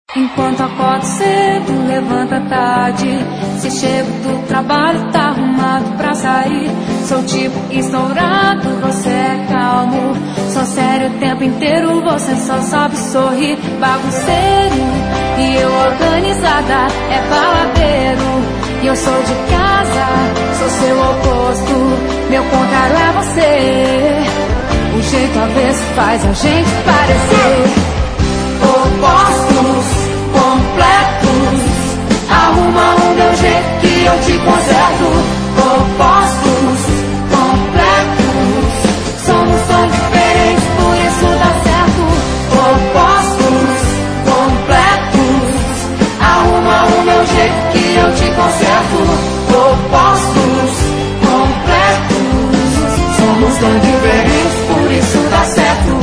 Enquanto acordo cedo, levanta tarde. Se chego do trabalho, tá arrumado pra sair. Sou tipo estourado, você é calmo. Sou sério o tempo inteiro, você só sabe sorrir. Bagunceiro e eu organizada, é baladeiro. E eu sou de casa, sou seu oposto. Meu contrário é você. O jeito avesso faz a gente parecer opostos, completos. Arruma o meu jeito que eu te conserto. Opostos, completos. Somos tão diferentes, por isso dá certo. Opostos, completos. Arruma o meu jeito que eu te conserto. Opostos, completos. Somos tão diferentes, por isso dá certo.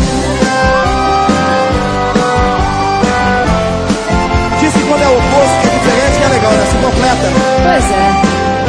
Quando é o oposto, que é diferente, que é legal, né? Se completa. Pois é.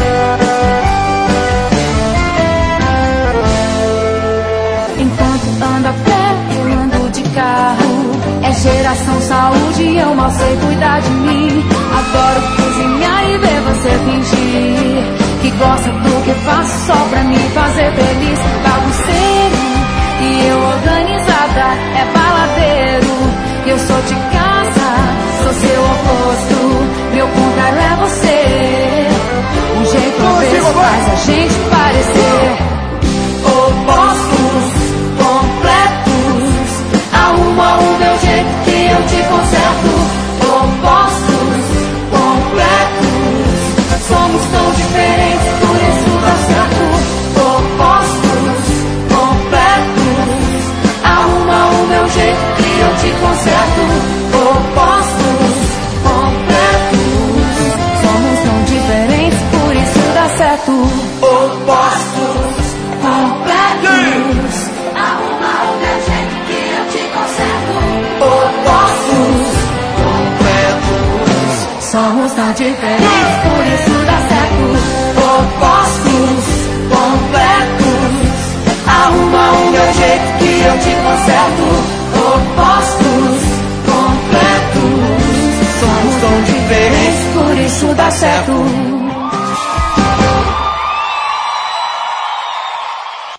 Enquanto ando a pé, eu ando de carro. É geração saúde, eu mal sei cuidar de mim. Adoro cozinhar e ver você fingir que gosta do que faço só pra me fazer feliz. Bagunceiro e eu organizada, é baladeiro. Eu sou de casa, sou seu oposto. Meu contrário é você. Um jeito avesso faz a gente parecer opostos, completos. Arruma o meu jeito que eu te conserto. Opostos, completos. Somos tão diferentes, por isso dá certo. Opostos, completos. Arruma o meu jeito que eu te conserto. Opostos, completos. Somos tão diferentes, por isso dá certo. Opostos, completos. Arruma o meu jeito que eu te conserto. Opostos, completos. Somos tão diferentes, por isso dá certo. Opostos, completos. Arruma o meu jeito que eu te conserto. Opostos, completos. Somos tão diferentes, por isso dá certo.